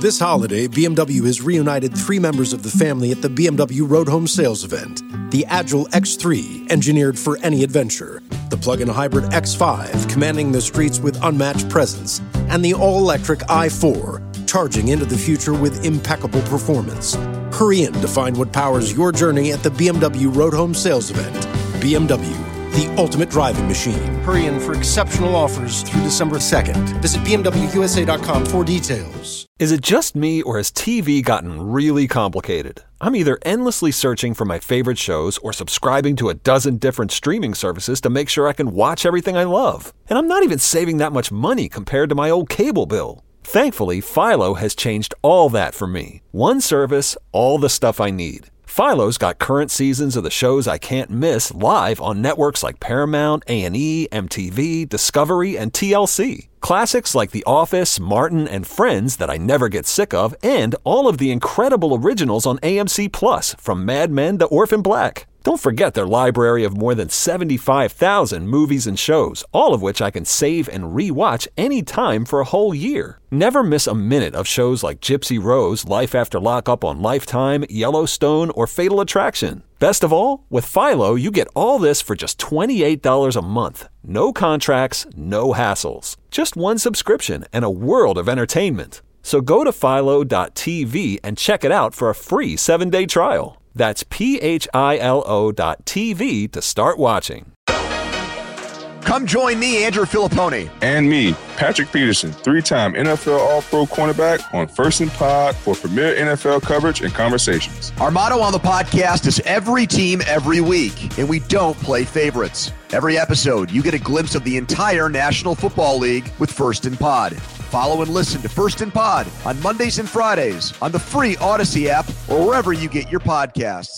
This holiday, BMW has reunited 3 members of the family at the BMW Road Home Sales event. The Agile X3, engineered for any adventure. The plug-in hybrid X5, commanding the streets with unmatched presence. And the all-electric i4, charging into the future with impeccable performance. Hurry in to find what powers your journey at the BMW Road Home Sales event. BMW, the ultimate driving machine. Hurry in for exceptional offers through December 2nd. Visit BMWUSA.com for details. Is it just me, or has TV gotten really complicated? I'm either endlessly searching for my favorite shows or subscribing to a dozen different streaming services to make sure I can watch everything I love. And I'm not even saving that much money compared to my old cable bill. Thankfully, Philo has changed all that for me. One service, all the stuff I need. Philo's got current seasons of the shows I can't miss live on networks like Paramount, A&E, MTV, Discovery, and TLC. Classics like The Office, Martin, and Friends that I never get sick of, and all of the incredible originals on AMC+, from Mad Men to Orphan Black. Don't forget their library of more than 75,000 movies and shows, all of which I can save and re-watch anytime for a whole year. Never miss a minute of shows like Gypsy Rose, Life After Lockup on Lifetime, Yellowstone, or Fatal Attraction. Best of all, with Philo, you get all this for just $28 a month. No contracts, no hassles. Just one subscription and a world of entertainment. So go to philo.tv and check it out for a free 7-day trial. That's philo.tv to start watching. Come join me, Andrew Filippone. And me, Patrick Peterson, 3-time NFL All-Pro cornerback on First and Pod for premier NFL coverage and conversations. Our motto on the podcast is every team, every week, and we don't play favorites. Every episode, you get a glimpse of the entire National Football League with First and Pod. Follow and listen to First and Pod on Mondays and Fridays on the free Odyssey app or wherever you get your podcasts.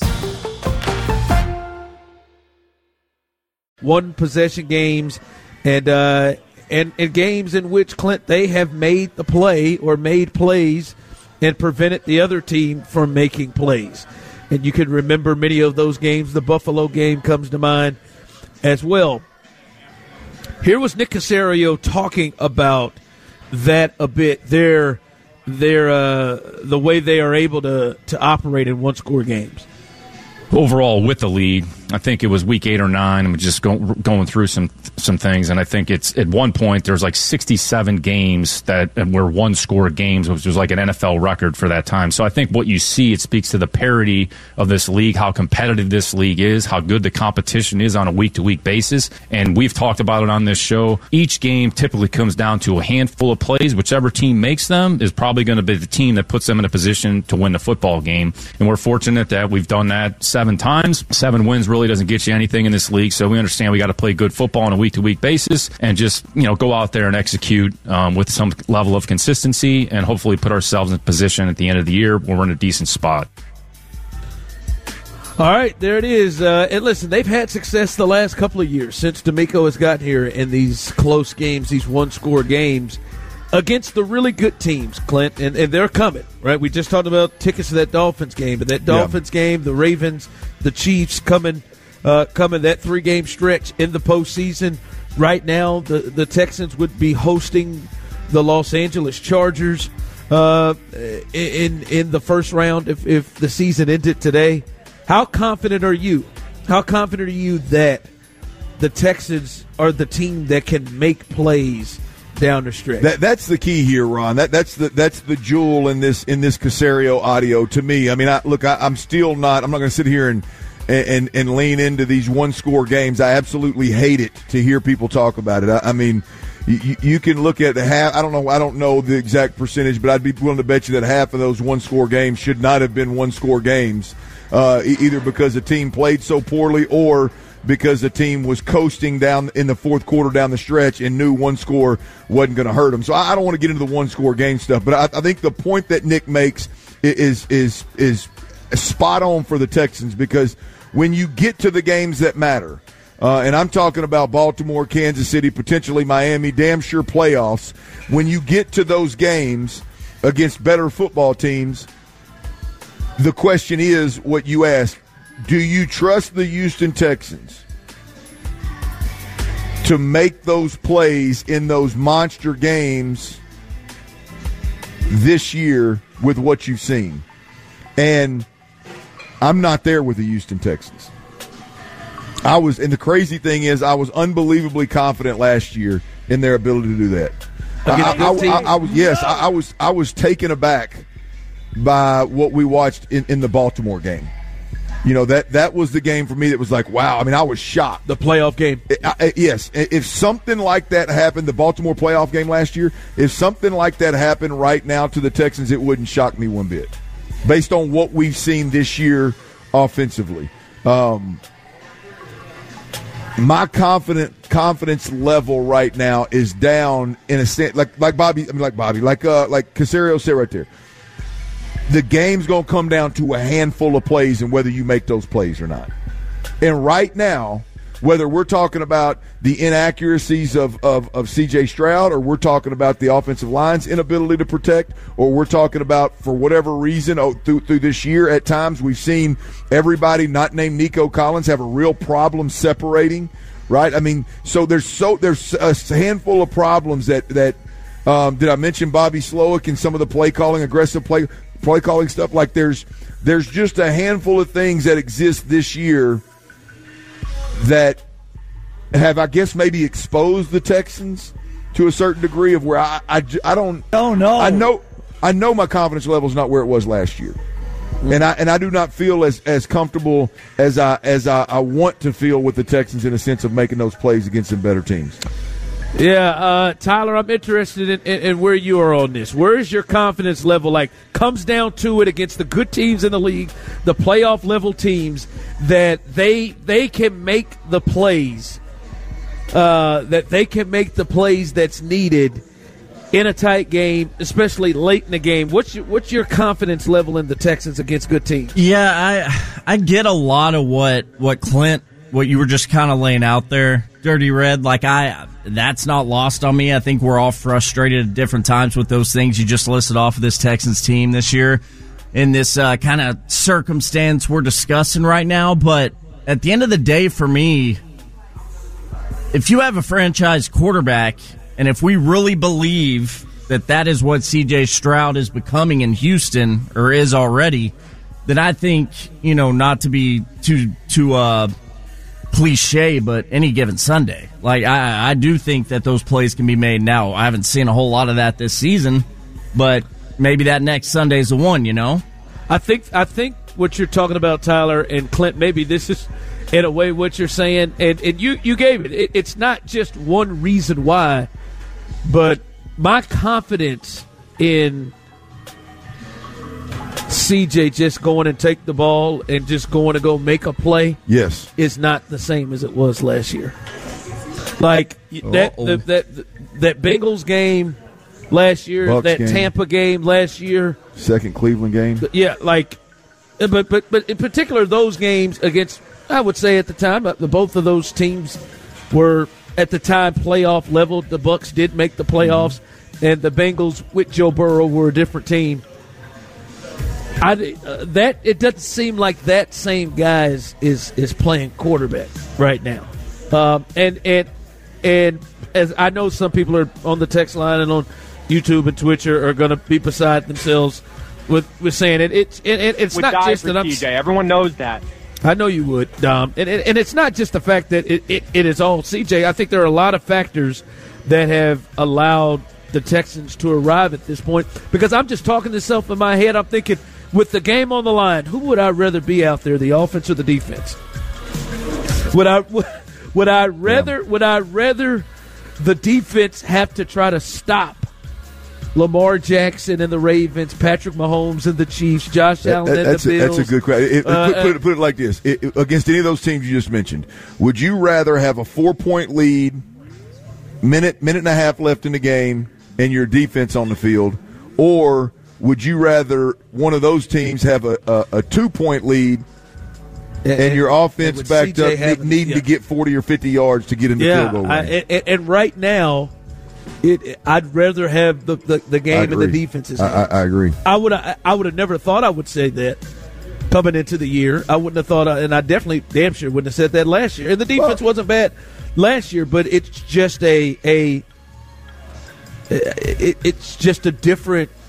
One possession games and games in which, Clint, they have made the play or made plays and prevented the other team from making plays. And you can remember many of those games. The Buffalo game comes to mind as well. Here was Nick Caserio talking about that a bit. The way they are able to operate in one-score games. Overall, with the league, I think it was week 8 or 9, and we're just going through some things, and I think it's at one point there's like 67 games that were one-score games, which was like an NFL record for that time. So I think what you see, it speaks to the parity of this league, how competitive this league is, how good the competition is on a week-to-week basis, and we've talked about it on this show. Each game typically comes down to a handful of plays. Whichever team makes them is probably going to be the team that puts them in a position to win the football game, and we're fortunate that we've done that 7 times. 7 wins really doesn't get you anything in this league, so we understand we got to play good football on a week-to-week basis and just go out there and execute with some level of consistency and hopefully put ourselves in a position at the end of the year where we're in a decent spot. All right, there it is. And listen, they've had success the last couple of years since D'Amico has gotten here in these close games, these one-score games against the really good teams, Clint, and they're coming, right? We just talked about tickets to that Dolphins game, but that Dolphins game, the Ravens, the Chiefs coming that 3-game stretch in the postseason. Right now, the Texans would be hosting the Los Angeles Chargers in the first round if the season ended today. How confident are you? How confident are you that the Texans are the team that can make plays down the stretch? That's the key here, Ron. That's the jewel in this Caserio audio to me. I mean, I'm still not. I'm not going to sit here and lean into these one-score games. I absolutely hate it to hear people talk about it. I mean, you can look at the half. I don't know the exact percentage, but I'd be willing to bet you that half of those one-score games should not have been one-score games, either because the team played so poorly or because the team was coasting down in the fourth quarter down the stretch and knew one score wasn't going to hurt them. So I don't want to get into the one-score game stuff, but I think the point that Nick makes is spot on for the Texans, because when you get to the games that matter, and I'm talking about Baltimore, Kansas City, potentially Miami, damn sure playoffs, when you get to those games against better football teams, the question is what you asked. Do you trust the Houston Texans to make those plays in those monster games this year with what you've seen. And I'm not there with the Houston Texans. And the crazy thing is, I was unbelievably confident last year in their ability to do that. I was taken aback by what we watched in the Baltimore game. That was the game for me that was like, wow. I mean, I was shocked. The playoff game. Yes. If something like that happened, the Baltimore playoff game last year, if something like that happened right now to the Texans, it wouldn't shock me one bit, based on what we've seen this year offensively. My confidence level right now is down in a sense, like Caserio said right there. The game's going to come down to a handful of plays and whether you make those plays or not. And right now, whether we're talking about the inaccuracies of C.J. Stroud, or we're talking about the offensive line's inability to protect, or we're talking about, for whatever reason, through this year, at times we've seen everybody not named Nico Collins have a real problem separating, right? I mean, so there's a handful of problems that did I mention Bobby Slowick and some of the play calling, aggressive play calling stuff? Like there's just a handful of things that exist this year that have, I guess, maybe exposed the Texans to a certain degree of where I don't. Oh no! I know my confidence level is not where it was last year, and I do not feel as comfortable as I want to feel with the Texans in a sense of making those plays against some better teams. Yeah, Tyler, I'm interested in where you are on this. Where is your confidence level? Like, comes down to it against the good teams in the league, the playoff level teams, that they can make the plays, that's needed in a tight game, especially late in the game. What's your confidence level in the Texans against good teams? Yeah, I get a lot of what Clint, what you were just kind of laying out there, Dirty Red. Like, that's not lost on me. I think we're all frustrated at different times with those things you just listed off of this Texans team this year in this kind of circumstance we're discussing right now. But at the end of the day, for me, if you have a franchise quarterback, and if we really believe that is what C.J. Stroud is becoming in Houston, or is already, then I think, not to be too cliche, but any given Sunday. Like, I do think that those plays can be made now. I haven't seen a whole lot of that this season, but maybe that next Sunday's the one, I think what you're talking about, Tyler and Clint, maybe this is in a way what you're saying, and you gave it. It's not just one reason why, but my confidence in CJ just going and take the ball and just going to go make a play, yes, is not the same as it was last year. Like that Bengals game last year, Bucks that game. Tampa game last year, second Cleveland game. Yeah, like, but in particular those games against, I would say at the time, both of those teams were at the time playoff level. The Bucks did make the playoffs, and the Bengals with Joe Burrow were a different team. That it doesn't seem like that same guy is playing quarterback right now, and as I know, some people are on the text line and on YouTube and Twitch are going to be beside themselves with saying it. It's not just that I'm TJ. Everyone knows that. I know you would, Dom, and it's not just the fact that it is all CJ. I think there are a lot of factors that have allowed the Texans to arrive at this point. Because I'm just talking to myself in my head. I'm thinking, with the game on the line, who would I rather be out there, the offense or the defense? Would I rather the defense have to try to stop Lamar Jackson and the Ravens, Patrick Mahomes and the Chiefs, Josh Allen and the Bills? That's a good question. Put it like this. Against any of those teams you just mentioned, would you rather have a 4-point lead, minute and a half left in the game, and your defense on the field, or would you rather one of those teams have a 2-point lead and your offense backed up needing to get 40 or 50 yards to get in the field goal range? And right now, I'd rather have the game and the defenses. I agree. I would have never thought I would say that coming into the year. I wouldn't have thought, and I definitely damn sure wouldn't have said that last year. And the defense wasn't bad last year, but it's just it's just a different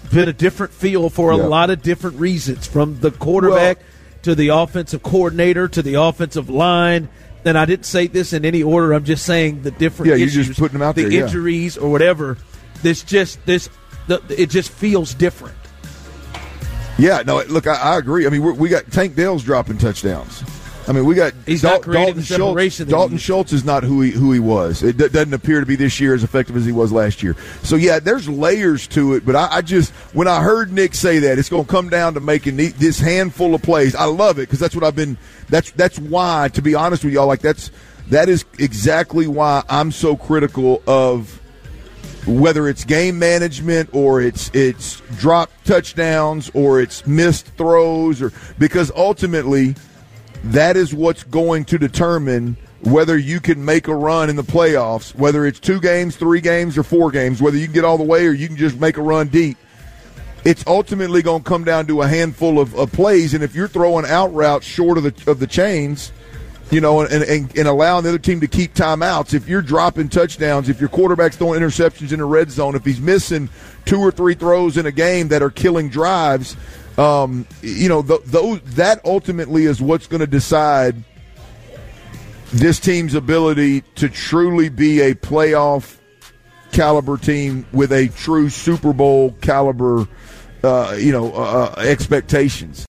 been a different feel for a lot of different reasons, from the quarterback to the offensive coordinator to the offensive line. And I didn't say this in any order. I'm just saying the different issues, you're just putting them out there, the injuries or whatever. It just feels different. Yeah, no, look, I agree. I mean, we got Tank Dell's dropping touchdowns. I mean, we got Dalton Schultz. Dalton Schultz is not who he was. It doesn't appear to be this year as effective as he was last year. So, yeah, there's layers to it. But I just, when I heard Nick say that, it's going to come down to making this handful of plays. I love it because that's what I've been – that's why, to be honest with y'all, like that is exactly why I'm so critical of whether it's game management or it's dropped touchdowns or it's missed throws, or because ultimately that is what's going to determine whether you can make a run in the playoffs, whether it's 2 games, 3 games, or 4 games, whether you can get all the way or you can just make a run deep. It's ultimately going to come down to a handful of plays, and if you're throwing out routes short of the chains, you know, and allowing the other team to keep timeouts, if you're dropping touchdowns, if your quarterback's throwing interceptions in the red zone, if he's missing 2 or 3 throws in a game that are killing drives, you know, that ultimately is what's going to decide this team's ability to truly be a playoff caliber team with a true Super Bowl caliber, expectations.